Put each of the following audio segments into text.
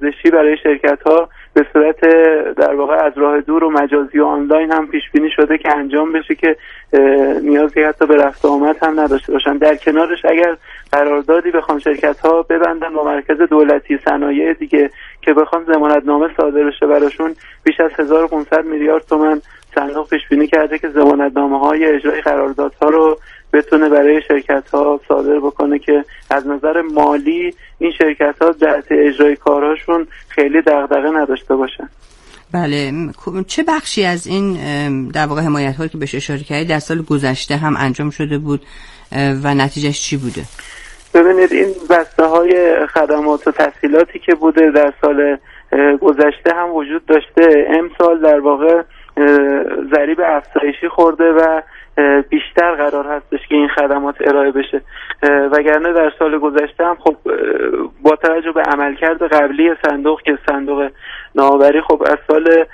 آموزشی برای شرکت‌ها به صورت در واقع از راه دور و مجازی و آنلاین هم پیش بینی شده که انجام بشه که نیازی حتی به رفت و آمد هم نداشته باشن. در کنارش اگر قراردادی بخوام شرکت‌ها ببندن با مرکز دولتی صنایع دیگه که بخوام ضمانتنامه صادر بشه براشون، بیش از 1500 میلیارد تومان صندوق پیش بینی کرده که ضمانتنامه‌های اجرای قراردادها رو بتونه برای شرکت‌ها صادر بکنه که از نظر مالی این شرکت‌ها جهت اجرای کارهاشون خیلی دغدغه نداشته باشن. بله، چه بخشی از این در واقع حمایت‌هایی که بهش اشاره کردید در سال گذشته هم انجام شده بود و نتیجهش چی بوده؟ ببینید این بسته‌های خدمات و تسهیلاتی که بوده در سال گذشته هم وجود داشته، امسال در واقع ضریب افزایشی خورده و بیشتر قرار هستش که این خدمات ارائه بشه، وگرنه در سال گذشته هم خب با توجه به عملکرد قبلی صندوق که صندوق نوآوری خب از سال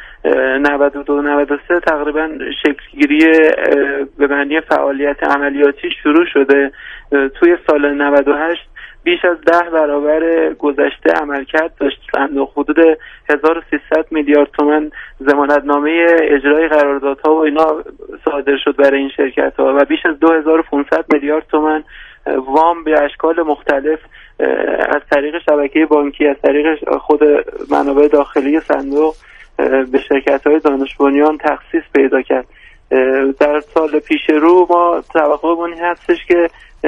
92-93 تقریبا شکلگیری به معنی فعالیت عملیاتی شروع شده، توی سال 98 بیش از 10 برابر گذشته عملکرد داشت صندوق، حدود 1300 میلیارد تومان ضمانتنامه اجرای قراردادها و اینا صادر شد برای این شرکت‌ها و بیش از 2500 میلیارد تومان وام به اشکال مختلف از طریق شبکه بانکی، از طریق خود منابع داخلی صندوق به شرکت‌های دانش بنیان تخصیص پیدا کرد. در سال پیش رو ما توقعمون هستش که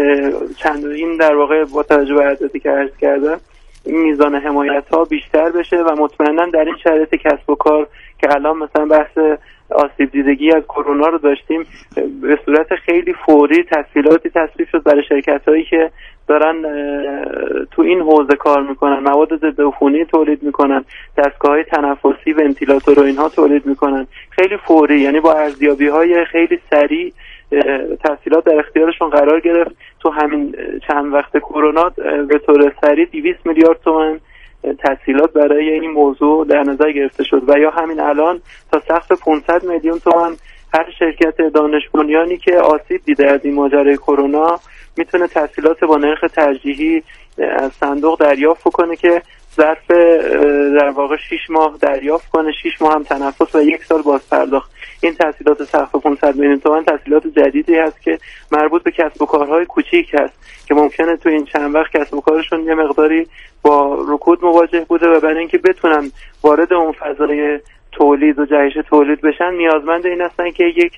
این در واقع با توجه به عددی که عرض کردم این میزان حمایت‌ها بیشتر بشه و مطمئنا در این شرایط کسب و کار که الان مثلا بحث آسیب دیدگی از کرونا رو داشتیم، به صورت خیلی فوری تسهیلاتی تصویب شد برای شرکت‌هایی که دارن تو این حوزه کار میکنن، مواد ضد عفونی تولید میکنن، دستگاه‌های تنفسی، ونتیلاتور و اینها تولید میکنن، خیلی فوری، یعنی با ارزیابی‌های خیلی سریع تسهیلات در اختیارشون قرار گرفت. تو همین چند وقت کرونا به طور سریع 200 میلیارد تومان تسهیلات برای این موضوع در نظر گرفته شد و یا همین الان تا سقف 500 میلیون تومان هر شرکت دانش بنیانی که آسیب دیده از این ماجرای کرونا میتونه تسهیلات با نرخ ترجیحی از صندوق دریافت کنه که ظرف در واقع 6 ماه دریافت کنه، 6 ماه هم تنفس و 1 سال باز پرداخت. این تسهیلات سقف 500 میلیون تومان تسهیلات جدیدی هست که مربوط به کسب و کارهای کوچیک هست که ممکنه تو این چند وقت کسب و کارشون یه مقداری با رکود مواجه بوده و برای اینکه بتونن وارد اون فضای تولید و جهش تولید بشن نیازمند این هستن که یک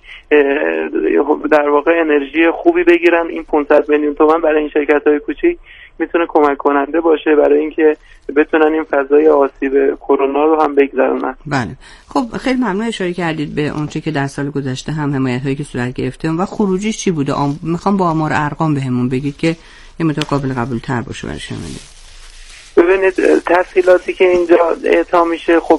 در واقع انرژی خوبی بگیرن. این 500 میلیون تومان برای این شرکت‌های کوچیک میتونه کمک کننده باشه برای اینکه بتونن این فضای آسیب کرونا رو هم بگذرونن. بله، خب خیلی ممنون اشاره کردید به اونچه که در سال گذشته هم حمایت‌هایی که صورت گرفته و خروجیش چی بوده. میخوام با آمار ارقام بهمون بگید که یه مقدار قابل قبول تر باشه برای شنونده. ببینید تسهیلاتی که اینجا اعطا میشه خب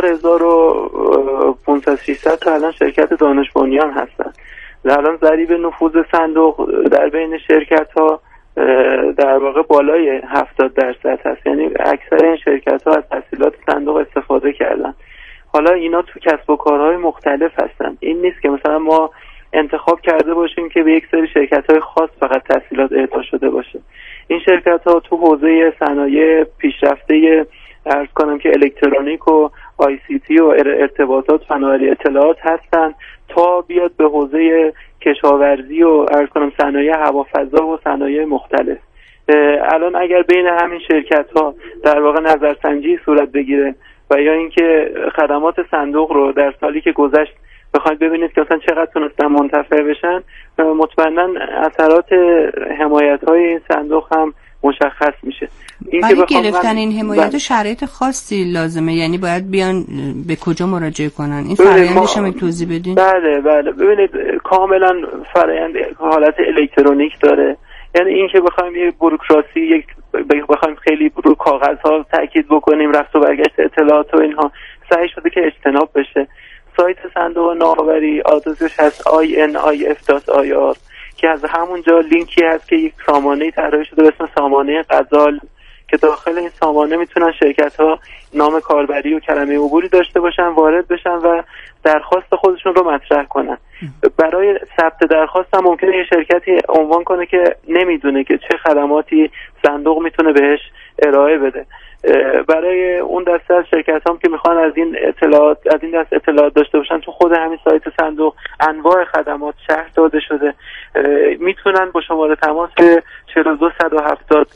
4500-600 تا الان شرکت دانش بنیان هستن. الان ضریب نفوذ صندوق در بین شرکت‌ها در واقع بالای 70% هست، یعنی اکثر این شرکت‌ها از تسهیلات صندوق استفاده کردن. حالا اینا تو کسب و کارهای مختلف هستن، این نیست که مثلا ما انتخاب کرده باشیم که به یک سری شرکت‌های خاص فقط تسهیلات اعطا شده باشه. این شرکت‌ها تو حوزه صنایع پیشرفته عرض کنم که الکترونیک و آی سی تی و ارتباطات، فناوری اطلاعات هستن تا بیاد به حوزه کشاورزی و عرض کنم صنایع هوافضا و صنایع مختلف. الان اگر بین همین شرکت‌ها در واقع نظرسنجی صورت بگیره و یا اینکه خدمات صندوق رو در سالی که گذشت بخواید ببینید که اصلا چقدر تونستن منتفع بشن، مطمئنا اثرات حمایت‌های این صندوق هم مشخص میشه. برای گرفتن این حمایت شرایط خاصی لازمه، یعنی باید بیان به کجا مراجعه کنن؟ این فرآیندش هم توضیح بدین. بله ببینید کاملا فرآیند حالت الکترونیک داره، یعنی این که بخوایم یه بوروکراسی بخوایم خیلی رو کاغذها تاکید بکنیم، رفت و برگشت اطلاعات و اینها سعی شده که اجتناب بشه. سایت صندوق نوآوری آدرسش هست inif.ir که از همونجا لینکی هست که یک سامانه طراحی شده به اسم سامانه غزال که داخل این سامانه میتونن شرکت‌ها نام کاربری و کلمه عبوری داشته باشن، وارد بشن و درخواست خودشون رو مطرح کنن. برای ثبت درخواست هم ممکنه یه شرکتی عنوان کنه که نمیدونه که چه خدماتی صندوق میتونه بهش ارائه بده. برای اون دسته از شرکت هم که میخوان از این دست اطلاعات داشته باشن، تو خود همین سایت صندوق انواع خدمات شرح داده شده. میتونن با شماره تماس 42 170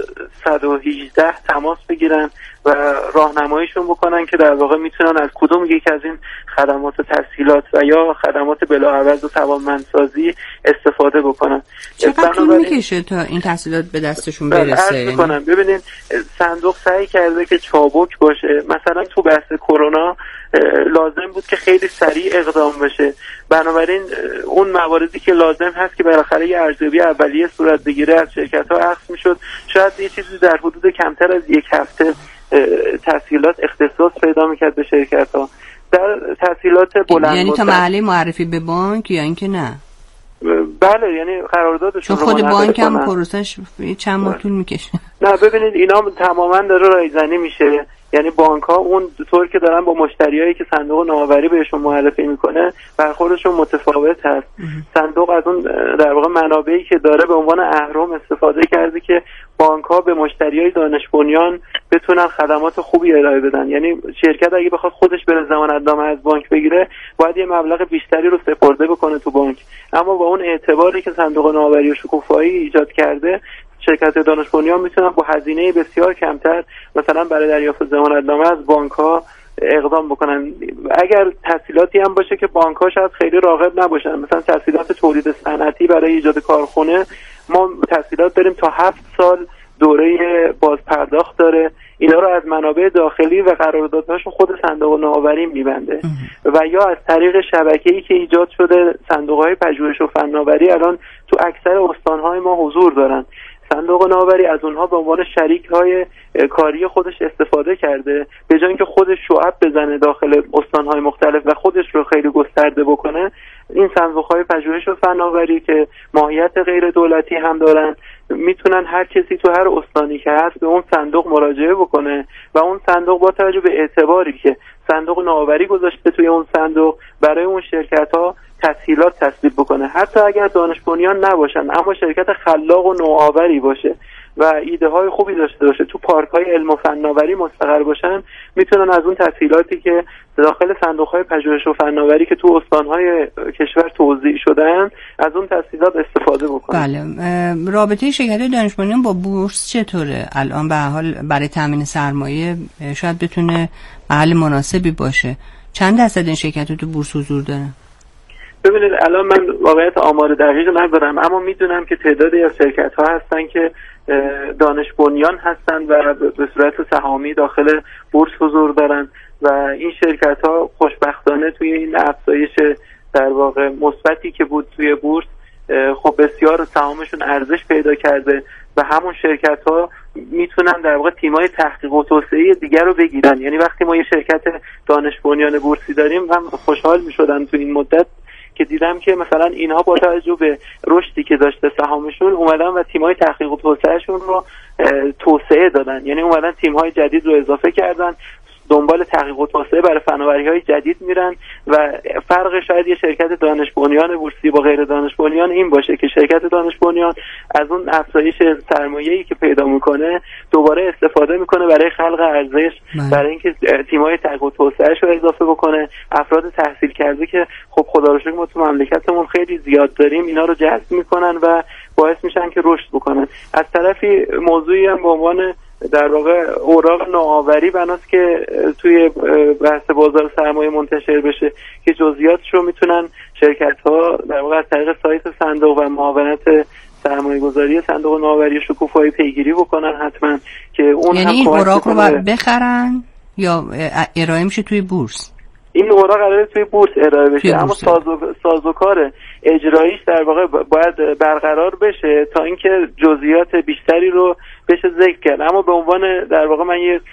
118 تماس بگیرن و راهنماییشون بکنن که در واقع میتونن از کدوم یک از این خدمات و تسهیلات و یا خدمات بلاعوض و توانمندسازی استفاده بکنن. چقدر طول میکشه تا این تسهیلات به دستشون برسه؟ ببینید صندوق سعی کرده که چابک باشه. مثلا تو بحث کرونا لازم بود که خیلی سریع اقدام بشه، بنابراین اون مواردی که لازم هست که بالاخره یه ارزیابی اولیه صورت بگیره از شرکت‌ها اخذ میشد، شاید یه چیزی در حدود کمتر از یک هفته تسهیلات اختصاص پیدا میکرد به شرکت‌ها. در تسهیلات بلند یعنی تا مرحله معرفی به بانک یا اینکه نه؟ بله، یعنی قراردادشون رو خود بانک هم پروسش چند ماه طول میکشه. نه ببینید اینا تماما داره رایزنی میشه، یعنی بانک ها اون طور که دارن با مشتریایی که صندوق نوآوری بهشون معرفی میکنه برخوردشون متفاوت هست. صندوق از اون در واقع منابعی که داره به عنوان اهرم استفاده کرده که بانک ها به مشتریای دانش بنیان بتونن خدمات خوبی ارائه بدن. یعنی شرکت اگه بخواد خودش بره ضمانتنامه از بانک بگیره باید یه مبلغ بیشتری رو سپرده بکنه تو بانک، اما با اون اعتباری که صندوق نوآوری و شکوفایی ایجاد کرده شرکت دانش بنیان میتونن با هزینه بسیار کمتر مثلا برای دریافت ضمانتنامه از بانک ها اقدام بکنن. اگر تسهیلاتی هم باشه که بانک ها شاید خیلی راغب نباشن، مثلا تسهیلات تولید صنعتی برای ایجاد کارخونه، ما تسهیلات داریم تا 7 سال دوره بازپرداخت داره، اینا رو از منابع داخلی و قراردادهاشون خود صندوق نوآوری میبنده و یا از طریق شبکه‌ای که ایجاد شده صندوق‌های پژوهش و فناوری الان تو اکثر استان‌های ما حضور دارن. صندوق نوآوری از اونها به عنوان شریک‌های کاری خودش استفاده کرده، به جای اینکه خودش شعب بزنه داخل استان‌های مختلف و خودش رو خیلی گسترده بکنه، این صندوق‌های پژوهش و فناوری که ماهیت غیر دولتی هم دارن میتونن هر کسی تو هر استانی که هست به اون صندوق مراجعه بکنه و اون صندوق با توجه به اعتباری که صندوق نوآوری گذاشته توی اون صندوق برای اون شرکت‌ها تسهیلات تصویب بکنه، حتی اگر دانش بنیان نباشن اما شرکت خلاق و نوآوری باشه و ایده های خوبی داشته باشه، تو پارک های علم و فناوری مستقر باشن، میتونن از اون تسهیلاتی که داخل صندوق های پژوهش و فناوری که تو استان های کشور توزیع شدن از اون تسهیلات استفاده بکنن. بله. رابطه شرکت دانش بنیان با بورس چطوره الان؟ به هر حال برای تامین سرمایه شاید بتونه محل مناسبی باشه. چند درصد این شرکت تو بورس حضور داره؟ ببینید الان من واقعیت آمار دقیق ندارم، اما میدونم که تعدادی از شرکت ها هستن که دانش بنیان هستن و به صورت سهامی داخل بورس حضور دارن و این شرکت ها خوشبختانه توی این افزایش در واقع مثبتی که بود توی بورس خب بسیار سهامشون ارزش پیدا کرده و همون شرکت ها میتونن در واقع تیمای تحقیق و توسعه دیگر رو بگیرن. یعنی وقتی ما یه شرکت دانش بنیان بورسی داریم من خوشحال میشدم تو این مدت که دیدم که مثلا اینها با توجه به رشدی که داشته سهامشون اومدن و تیم‌های تحقیق و توسعهشون رو توسعه دادن، یعنی اومدن تیم‌های جدید رو اضافه کردن، دنبال تحقیق و توسعه برای فناوری‌های جدید میرن و فرق شاید یه شرکت دانش بنیان بورسی با غیر دانش بنیان این باشه که شرکت دانش بنیان از اون افزایش سرمایه‌ای که پیدا میکنه دوباره استفاده میکنه برای خلق ارزش، برای اینکه تیم‌های تحقیق و توسعه‌اش رو اضافه بکنه، افراد تحصیل کرده که خب خدا رو شکر ما تو مملکتمون خیلی زیاد داریم، اینا رو جذب میکنن و باعث میشن که رشد بکنن. از طرفی موضوعی هم به عنوان در واقع اوراق نوآوری بناست که توی بحث بازار سرمایه منتشر بشه که جزئیاتش رو میتونن شرکت‌ها در واقع از طریق سایت صندوق و معاونت سرمایه‌گذاری صندوق نوآوری شکوفایی پیگیری بکنن حتما که اون یعنی این اوراق رو باید بخرن یا ارائه میشه توی بورس؟ این اوراق قراره توی بورس ارائه بشه اما سازوکار اجراییش در واقع باید برقرار بشه تا اینکه جزئیات بیشتری رو بشه ذکر کرد. اما به عنوان در واقع من یه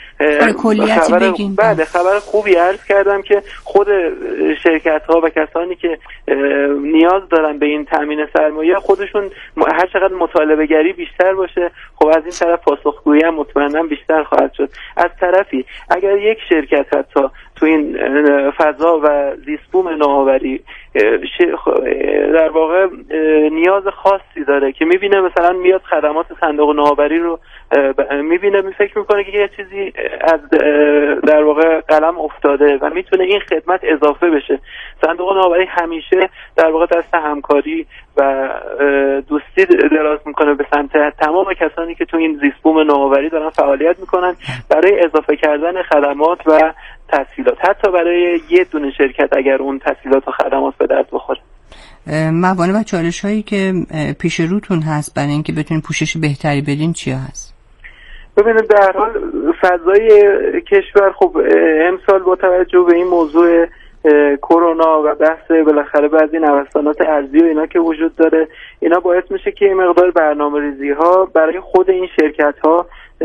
خبر خوبی عرض کردم که خود شرکت ها و کسانی که نیاز دارن به این تامین سرمایه خودشون هر چقدر مطالبه گری بیشتر باشه خب از این طرف پاسخگویی هم مطمئنا بیشتر خواهد شد. از طرفی اگر یک شرکت حتی تو این فضا و زیست بوم نوآوری در واقع نیاز خاصی داره که میبینه مثلا میاد خدمات صندوق نوآوری رو میبینه، فکر میکنه که یه چیزی از در واقع قلم افتاده و میتونه این خدمت اضافه بشه. صندوق نوآوری همیشه در واقع دست همکاری و دوستی دراز میکنه به سمت تمام کسانی که تو این زیست بوم نوآوری دارن فعالیت میکنن برای اضافه کردن خدمات و تسهیلات، حتی برای یه دونه شرکت اگر اون تسهیلات و خدمات به درد بخوره. موانع و چالش هایی که پیش روتون هست برای اینکه بتونین پوشش بهتری بدین چیا هست؟ ببینید در حال فضای کشور خب امسال با توجه به این موضوع کرونا و بحث بالاخره بعضی نوسانات ارزی و اینا که وجود داره، اینا باعث میشه که این مقدار برنامه‌ریزی ها برای خود این شرکت ها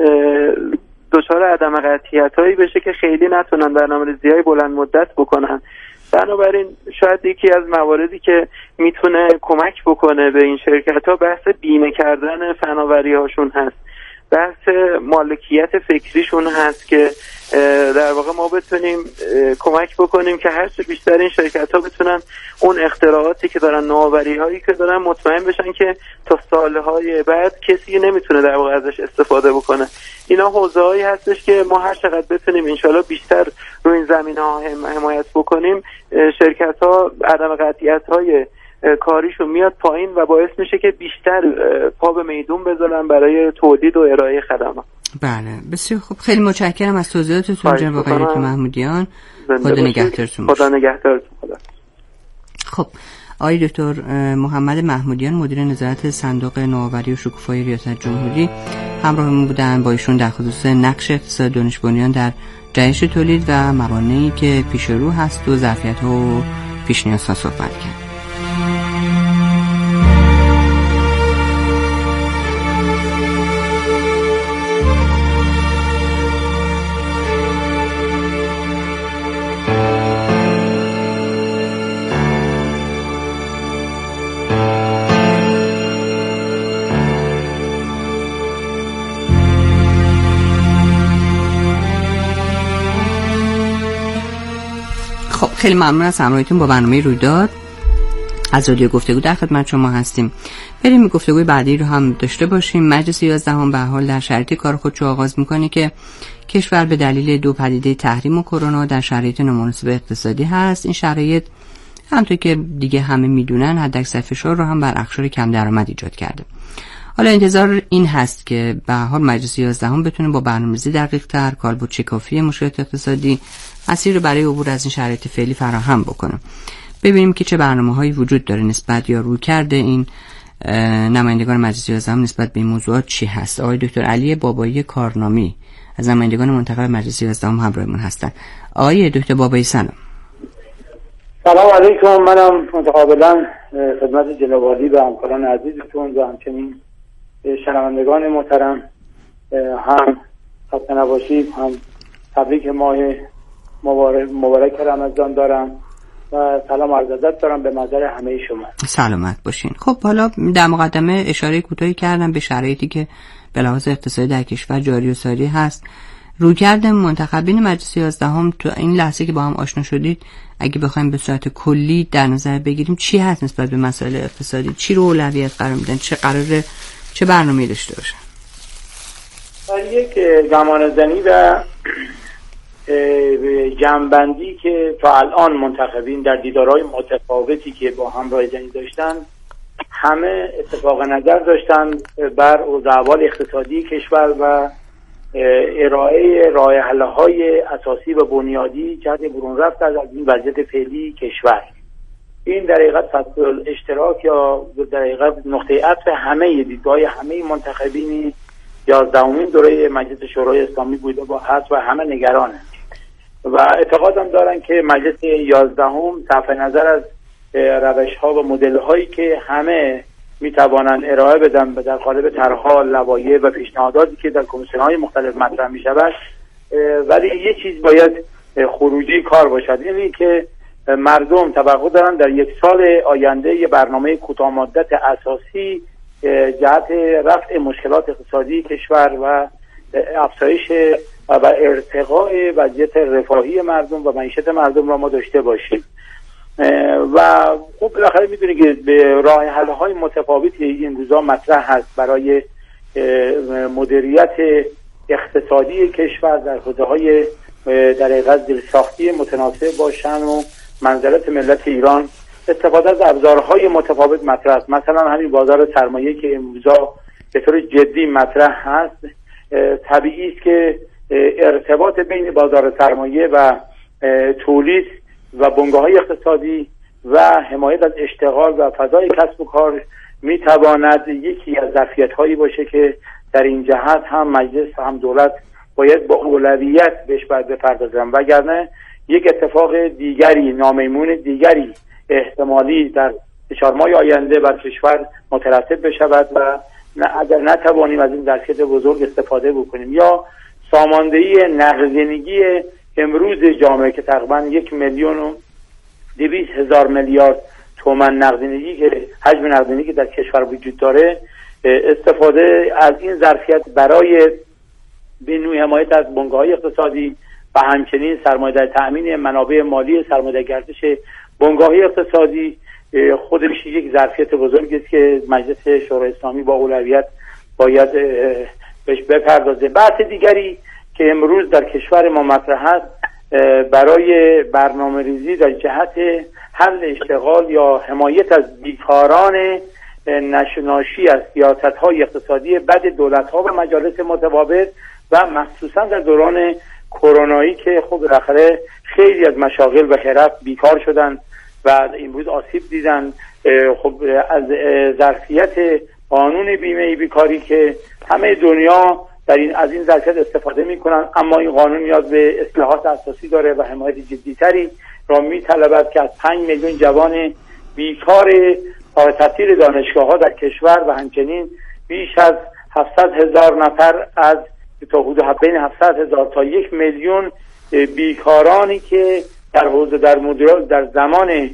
دچار عدم قطعیت هایی بشه که خیلی نتونن برنامه‌ریزی های بلند مدت بکنن. بنابراین شاید یکی از مواردی که میتونه کمک بکنه به این شرکت ها بحث بیمه کردن فناوری هاشون هست، بحث مالکیت فکریشون هست که در واقع ما بتونیم کمک بکنیم که هر چه بیشتر این شرکت ها بتونن اون اختراعاتی که دارن، نوآوری هایی که دارن مطمئن بشن که تا سالهای بعد کسی نمیتونه در واقع ازش استفاده بکنه. اینا حوزه هایی هستش که ما هر چقدر بتونیم انشالله بیشتر روی این زمینه ها حمایت بکنیم، شرکت ها عدم قطعیت های کاریشون میاد پایین و باعث میشه که بیشتر پا به میدون بذارن برای تولید و ارائه خدمات. بله بسیار خوب، خیلی متشکرم از توضیحاتتون جناب آقای دکتر محمودیان. خدا نگهدارتون باشه. خدا نگهدارتون. خب آقای دکتر محمد محمودیان مدیر نظارت صندوق نوآوری و شکوفایی ریاست جمهوری همراهمون بودن، با ایشون در خصوص نقش اقتصاد دانش بنیان در جهش تولید و موانعی که پیش رو هست و ظرفیت‌ها و پیش نیازها صحبت کردیم. خیلی ممنون از همراهیتون با برنامه رویداد از رادیو گفتگو در خدمت شما هستیم. بریم گفتگوی بعدی رو هم داشته باشیم. مجلس 11 به حال در شرایط کار خودشو آغاز میکنه که کشور به دلیل دو پدیده تحریم و کرونا در شرایط نامناسب اقتصادی هست. این شرایط همونطور که دیگه همه میدونن حداکثر فشار رو هم بر اقشار کم درآمد ایجاد کرده. حالا انتظار این هست که به هر حال مجلس 11 بتونه با برنامه‌ریزی دقیق‌تر، کالبد شکافی مشکلات اقتصادی مسیر رو برای عبور از این شرایط فعلی فراهم بکنه. ببینیم که چه برنامه‌هایی وجود داره نسبت یا رویکرد این نمایندگان مجلس 11 نسبت به این موضوعات چی هست. آقای دکتر علی بابایی کارنامی از نمایندگان منتخب مجلس 11 همراهمون هستن. آقای دکتر بابایی سلام. سلام علیکم. منم متقابلا خدمت جناب عالی و همکاران عزیزتون و همچنین شنوندگان محترم هم خسته نباشید، هم تبریک ماه مبارک رمضان دارم و سلام عرض ادب دارم به محضر همه شما. سلامت باشین. خب حالا در مقدمه اشاره کوتاهی کردم به شرایطی که به لحاظ اقتصادی در کشور جاری و ساری هست. رویکرد منتخبین مجلس 11 تو این لحظه که با هم آشنا شدید اگه بخوایم به صورت کلی در نظر بگیریم چی هست نسبت به مسائل اقتصادی؟ چی رو اولویت قرار میدن؟ چه برنامه‌ای داشته باشن؟ یک گمانه‌زنی و جمع‌بندی که تا الان منتخبین در دیدارهای متفاوتی که با هم رایزنی داشتن همه اتفاق نظر داشتن بر اوضاع احوال اقتصادی کشور و ارائه راه حل‌های اساسی و بنیادی جهت برون رفت از این وضعیت فعلی کشور. این در حقیقت فصل اشتراک یا در حقیقت نقطه عطف همه دیدگاه همه منتخبین 11مین دوره مجلس شورای اسلامی بوده با هست و همه نگرانه و اعتقادم دارن که مجلس 11 صرف نظر از روش‌ها و مدل‌هایی که همه میتوانند ارائه بدن در قالب طرح‌ها، لوایح و پیشنهاداتی که در کمیسیون‌های مختلف مطرح می‌شود، ولی یه چیز باید خروجی کار باشد، یعنی که مردم توقع دارن در یک سال آینده یه برنامه کوتاه مدت اساسی جهت رفع مشکلات اقتصادی کشور و افزایش و ارتقاء وضعیت رفاهی مردم و معیشت مردم را ما داشته باشیم. و خب بالاخره میدونی که به راه حل های متفاوتی این روزا مطرح هست برای مدیریت اقتصادی کشور در حوزه‌های در حقیقت دلساختی متناسب باشن و منزلت ملت ایران. استفاده از ابزارهای متفاوت مطرح است. مثلا همین بازار سرمایه که امروزا به طور جدی مطرح هست، طبیعی است که ارتباط بین بازار سرمایه و تولید و بنگاه‌های اقتصادی و حمایت از اشتغال و فضای کسب و کار میتواند یکی از ظرفیت‌هایی باشه که در این جهت هم مجلس و هم دولت باید با اولویت بهش بپردازن، وگرنه یک اتفاق دیگری نامیمون دیگری احتمالی در 4 ماه آینده بر کشور مترتب بشود و اگر نتوانیم از این ظرفیت بزرگ استفاده بکنیم یا ساماندهی نقدینگی امروز جامعه که تقریبا 1,200,000 میلیارد تومان نقدینگی که حجم نقدینگی که در کشور وجود داره، استفاده از این ظرفیت برای به نوعی حمایت از بنگاه‌های اقتصادی و همچنین سرمایه‌داری تأمین منابع مالی سرمایه‌داری گردش بنگاه‌های اقتصادی خودش یک ظرفیت بزرگی است که مجلس شورای اسلامی با اولویت باید بهش بپردازه. بحث دیگری که امروز در کشور ما مطرح است برای برنامه‌ریزی در جهت حل اشتغال یا حمایت از بیکاران ناشی از سیاست‌های اقتصادی بد دولت‌ها و مجالس متبابر و مخصوصا در دوران کرونایی که خب بالاخره خیلی از مشاغل و حرف بیکار شدن و امروز آسیب دیدن. خب از ظرفیت قانون بیمه بیکاری که همه دنیا از این ظرفیت استفاده میکنن، اما این قانون نیاز به اصلاحات اساسی داره و حمایت جدی‌تری را میطلبد که از 5 میلیون جوان بیکار تحصیل دانشگاه‌ها در کشور و همچنین بیش از 700,000 نفر از تا حدود بین 700,000 تا 1 میلیون بیکارانی که در حوزه در زمان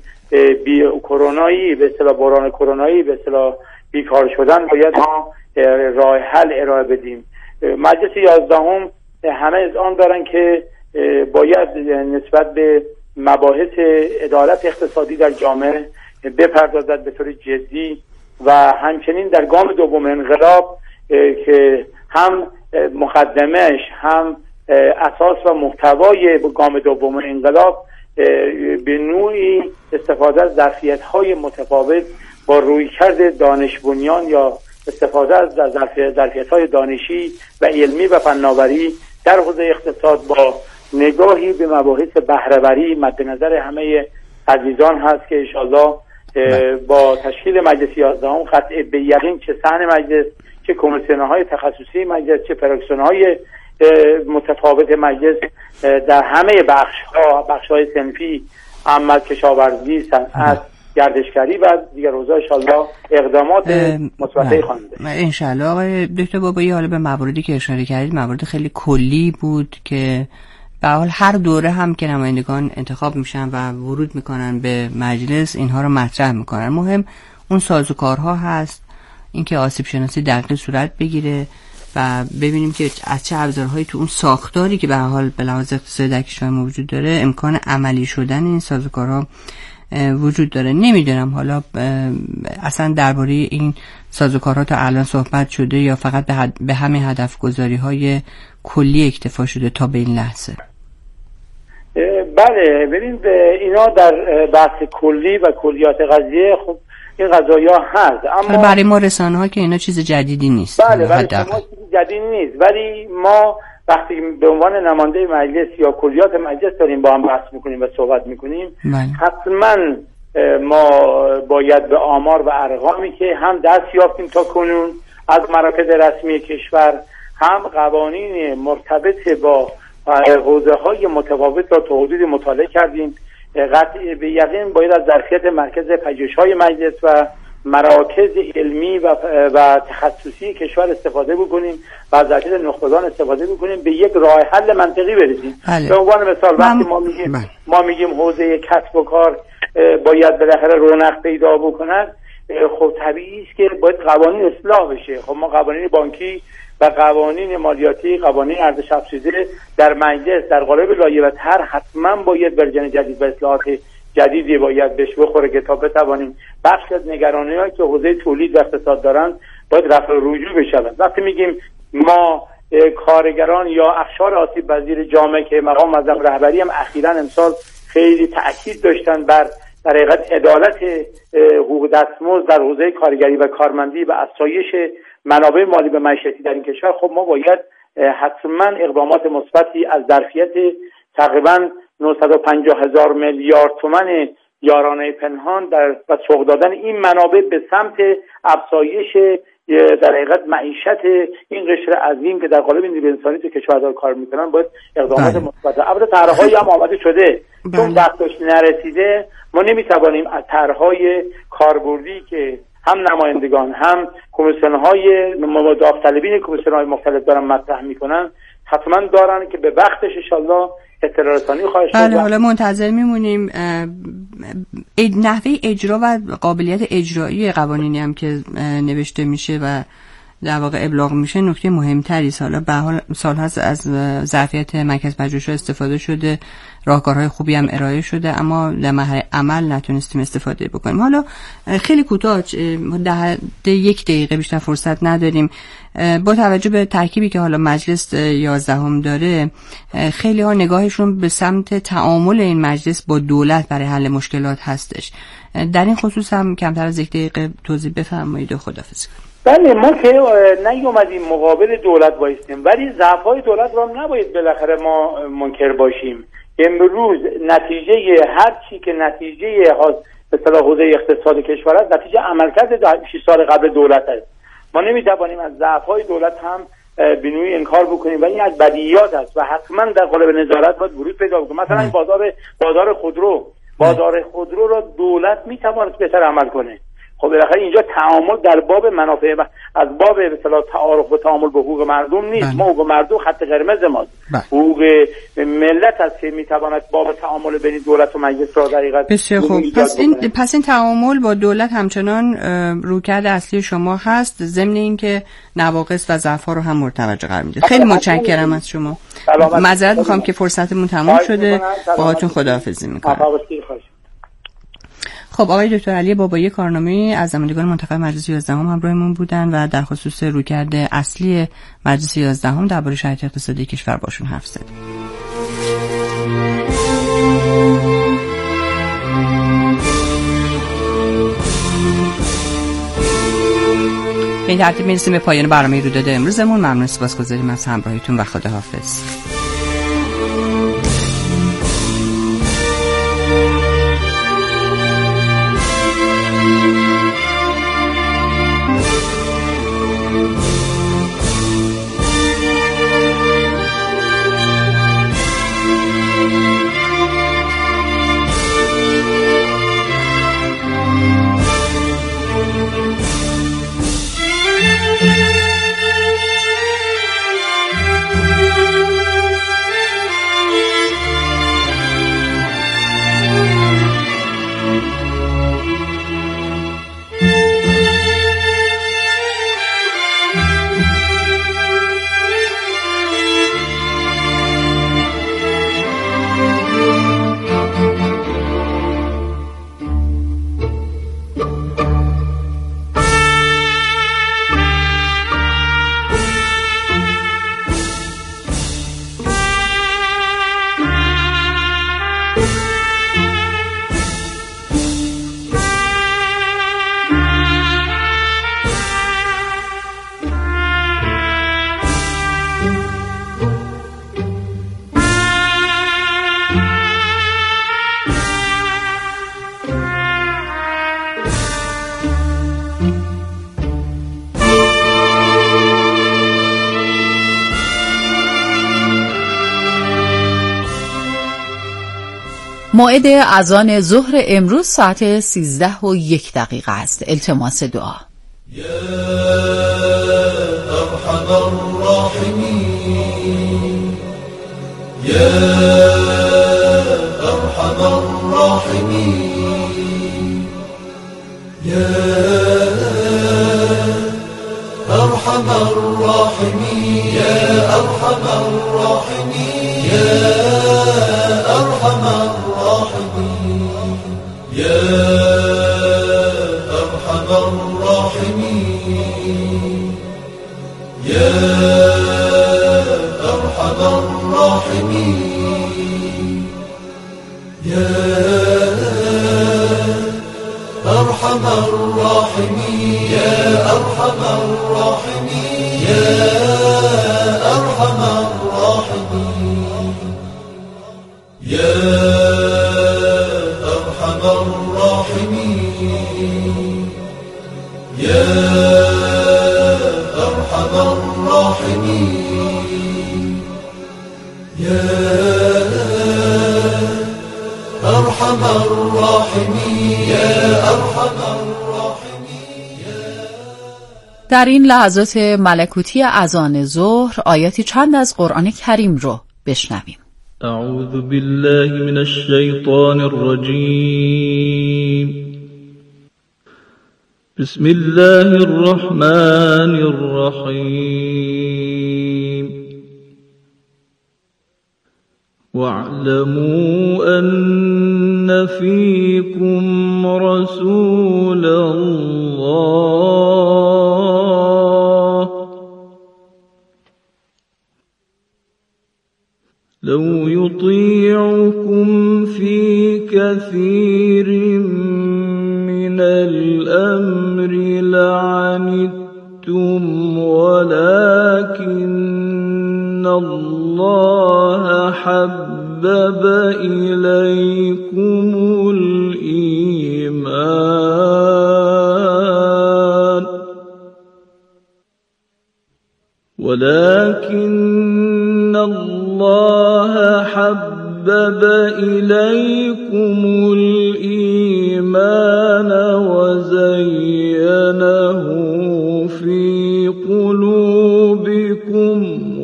کرونایی به اصطلاح بحران کرونایی به اصطلاح بیکار شدن باید ما راه حل ارائه بدیم. مجلس 11 همه اذعان دارن که باید نسبت به مباحث عدالت اقتصادی در جامعه بپردازد به طور جدی و همچنین در گام دوم انقلاب که هم مقدمش هم اساس و محتوای گام دوم انقلاب به نوعی استفاده از ظرفیت‌های متفاوت با رویکرد دانش بنیان یا استفاده از ظرفیت‌های دانشی و علمی و فناوری در حوزه اقتصاد با نگاهی به مباحث بهره‌وری مد نظر همه عزیزان هست که انشاءالله با تشکیل مجلس 11 قطع به یقین چه صحن مجلس، چه کمیسیون‌های تخصصی مجلس، چه پراکسیون‌های متفاوت مجلس در همه بخش‌های صنفی اما کشاورزی، صنعت، گردشگری و دیگر حوزه‌ها انشاءالله اقدامات مثبتی خوانده. انشاءالله. آقای دکتر بابایی، حالا به مواردی که اشاره کردید موارد خیلی کلی بود که به حال هر دوره هم که نمایندگان انتخاب میشن و ورود میکنن به مجلس اینها رو مطرح میکنن. مهم اون سازوکارها هست، اینکه آسیب شناسی دقیق صورت بگیره و ببینیم که از چه ابزارهایی تو اون ساختاری که به حال به لحاظ اقتصادی در کشور ما وجود داره امکان عملی شدن این سازوکارها وجود داره. نمیدونم حالا اصلا درباره این سازوکارها تا الان صحبت شده یا فقط به همین هدف گذاری های کلی اکتفا شده تا به این لحظه؟ بله، ببین اینا در بحث کلی و کلیات قضیه خب این قضایا هست، اما برای ما رسانه ها که اینا چیز جدیدی نیست. بله، برای ما چیز جدیدی نیست، ولی ما وقتی به عنوان نماینده مجلس یا کلیات مجلس داریم با هم بحث میکنیم و صحبت میکنیم، حتما ما باید به آمار و ارقامی که هم دست یافتیم تا کنون از مراکز رسمی کشور، هم قوانین مرتبط با حوزه های متفاوت را تا حدود مطالعه کردیم، قطع به یقین باید از ظرفیت مرکز پژوهش‌های مجلس و مراکز علمی و تخصصی کشور استفاده بکنیم و از ظرفیت نخبگان استفاده بکنیم به یک راه حل منطقی برسیم. به عنوان مثال وقتی ما میگیم حوزه کسب و کار باید بالاخره رونق پیدا بکند، خب طبیعی است که باید قوانین اصلاح بشه. خب ما قوانین بانکی و قوانین مالیاتی، قوانین ارزش افزوده در مجلس در قالب لایحه و طرح حتما باید ورژن جدید و اصلاحات جدیدی باید بهش بخوره که تا بتوانیم بخش از نگرانی‌هایی که حوزه تولید و اقتصاد دارن باید رفع رجوع بشود. وقتی میگیم ما کارگران یا اقشار آسیب پذیر جامعه که مقام معظم رهبری هم اخیراً امسال خیلی تأکید داشتن بر در حقیقت عدالت حقوق دستمزد در حوزه کارگری و کارمندی و افزایش منابع مالی به معیشتی در این کشور، خب ما باید حتما اقدامات مثبتی از ظرفیت تقریبا 950,000 میلیارد تومان یارانه پنهان و سوق دادن این منابع به سمت افزایش در حقیقت معیشت این قشر عظیم که در قالب نیروی انسانی تو کشور دار کار میکنن باید اقدامات مثبت. البته طرح‌هایی هم آماده شده، چون وقتش نرسیده ما نمیتوانیم از طرح‌های کاربردی که هم نمایندگان هم کمیسیون‌های داوطلبین کمیسیون‌های مختلف دارن مطرح میکنن حتما دارن که به وقتش ان شاءالله اطلاع رسانی خواهد شد. بله، حالا منتظر میمونیم. نحوه اجرا و قابلیت اجرایی قوانینی هم که نوشته میشه و در واقع ابلاغ میشه نکته مهمتری. حالا به حال سال هست از ظرفیت مرکز پژوهش‌ها استفاده شده، راهکارهای خوبی هم ارائه شده، اما در مرحله عمل نتونستیم استفاده بکنیم. حالا خیلی کوتاه، در 1 دقیقه بیشتر فرصت نداریم. با توجه به ترکیبی که حالا مجلس 11 داره، خیلی ها نگاهشون به سمت تعامل این مجلس با دولت برای حل مشکلات هستش. در این خصوص هم کمتر از 1 دقیقه توضیح بفرمایید و خداحافظی کنید. بله، ما که نیومدیم مقابل دولت بایستیم، ولی ضعف‌های دولت رو هم نباید بالاخره ما منکر باشیم. امروز نتیجه هر چی که نتیجه به اصطلاح حوزه اقتصاد کشور است، نتیجه عملکرد 6 سال قبل دولت است. ما نمیتوانیم از ضعف‌های دولت هم به نوعی انکار بکنیم و این از بدیهیات است و حتما در قالب نظارت باید ورود پیدا کنه. مثلا این بازار خودرو را دولت میتواند بهتر عمل کنه. خب بالاخره اینجا تعامل در باب منافع از باب به اصطلاح تعارف و تعامل به حقوق مردم نیست. ما حقوق مردم خط قرمز ماست. حقوق ملت است که میتواند باب تعامل بین دولت و مجلس را در حقیقت. بسیار خوب. پس این تعامل با دولت همچنان رویکرد اصلی شما هست، ضمن اینکه نواقص و ضعف‌ها رو هم مورد توجه قرار میدید. خیلی متشکرم از شما. معذرت میخوام که فرصتمون تموم شده. باهاتون خداحافظی میکنم. خب، آقای دکتر علی بابایی کارنامه از نمایندگان منتخب مجلس 11 همراهمون بودن و در خصوص رویکرد اصلی مجلس 11 درباره شرایط اقتصادی کشور باشون حرف زدیم. به این ترتیب میرسیم به پایان برنامه رویداد امروزمون. ممنون، سپاسگزاریم از همراهیتون و خداحافظ. موعد اذان ظهر امروز ساعت 13:01 است. التماس دعا. یا ارحم الراحمین، یا ارحم الراحمین، یا ارحم الراحمین، یا ارحم الراحمین، یا ارحم الراحمین. أرحم الراحمين يا أرحم الراحمين يا أرحم الراحمين يا أرحم الراحمين يا أرحم الراحمين يا أرحم الراحمين يا أرحم الراحمين يا أرحم الراحمين يا أرحم الراحمين. در این لحظات ملکوتی اذان ظهر آیاتی چند از قرآن کریم رو بشنویم. اعوذ بالله من الشیطان الرجیم. بسم الله الرحمن الرحیم. واعلموا أن فيكم رسول الله لو يطيعكم في كثير من الأمر لعنتم ولكن الله حبب إليكم الإيمان وزينه في قلوبكم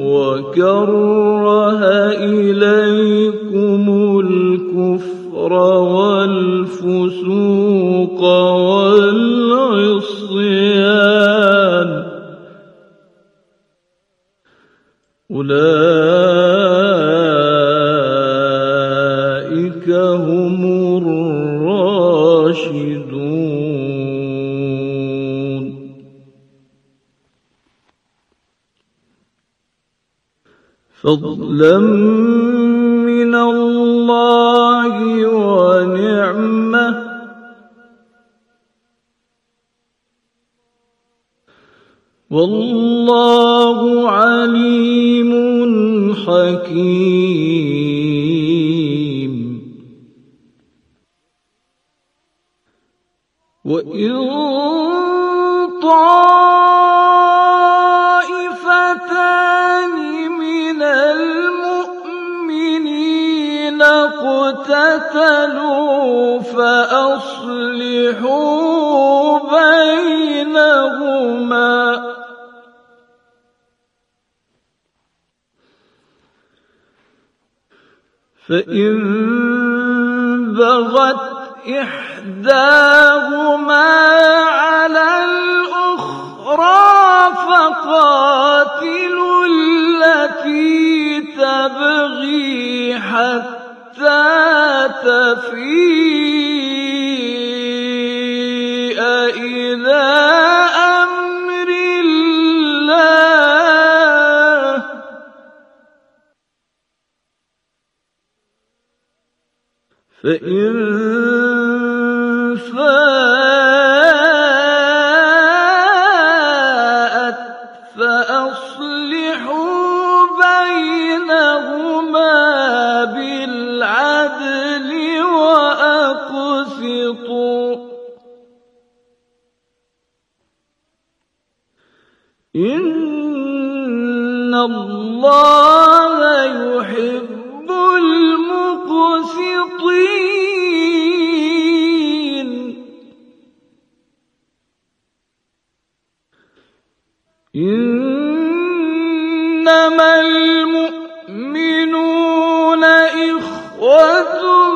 وكره إليكم الكفر والفسوق والعصيان أولئك هم الراشدون. فضلا من الله ونعمة والله عليم حكيم. وإن طائفتان من المؤمنين اقتتلوا فأصلحوا بينهما فإن بغت إحداهما على الأخرى فقاتلوا التي تبغي حتى تفيء إلى أمر الله فإن فاءت فأصلحوا بينهما بالعدل وأقسطوا إن الله يحب المقسطين. إنما المؤمنون إخوة